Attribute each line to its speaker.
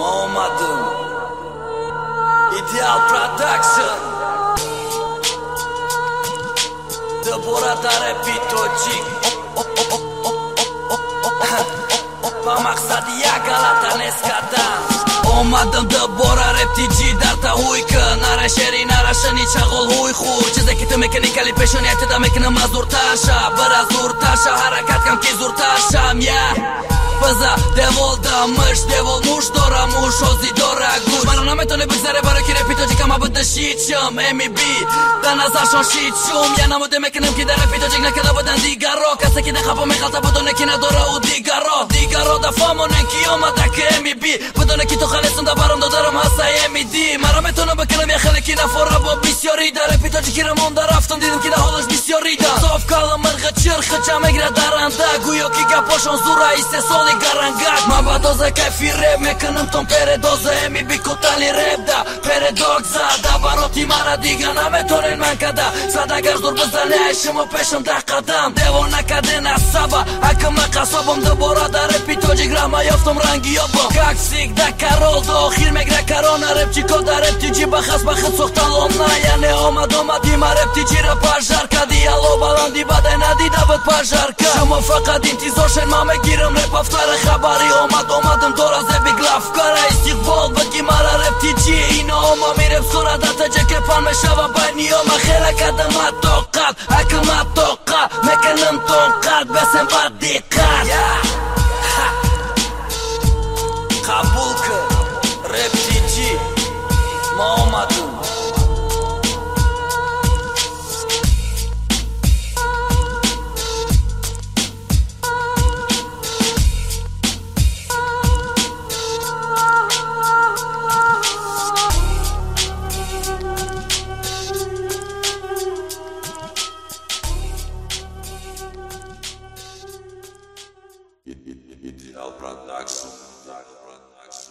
Speaker 1: olmadım. Ideal Production. Deborah Repitoci. Pa maksadi ja galata neskadan. Olmadım Deborah Reptici darta hujkë. Nara sheri, nara shëni qagol hujhur. Që dhe këtë mekanikali peshonjete da me kënë mazur tasha. Bëra zur tasha, harakat kam ki zur tasha. Mja Pëza, devol da mësh, devol mush, dora mush, ozi dora gush. Marona me tonë e bëgzare barë kire pito që kam a bëtë shqyqëm. Emi bi, da na zashon shqyqëm. Jana më dhe me kënëm kide repito që në këda bëtë ndi garo. Ka se kide hapo me kalta pëdo në kina dora u di garo. Di garo da famo në kjo ma da ke emi bi. Pëdo në kito khalesën da barom do dërëm hasa emi di. Mara me tonë bëkënëm ja khele kina forra bo bisjorida. Repito që kire mund da raftën didëm kida hollësh bisjorida. Sof kallë mërgë qërë qa me gra daranda. Gujo kika poshon zura iste soli garangat. Ma badoze kaj fi rep me kënëm ton peredoze. Emi biko tali rep da peredogza. Da baroti mara diga na me tonin man kada. Sa da gash dur bëzdale a ishë më peshëm da kadam. Devo na kadena saba a këmë kasobëm Deborah da repito që gra ma joftëm rangi jobëm. Kak sik da karol do khir me gra karona. Rep qiko da rep ti gjiba khas ba khët sohta lona. Jane oma doma dima rep ti gjira pasharka. Di alo balan di badena di da bët pasharka. Shumë fakadim ti zoshen ma me girëm rep aftare khabari. Oma doma dëm dora zebi glaf kara i stik bol bët kimara rep ti gji. Ino oma mi rep sura da të gjë kepan me shava bajni oma. Khera ka dëma tokat a këma tokat. Me kënëm ton kat besem ba dikat. Kabulkë rep ti gji ma oma dëm. Ideal Production.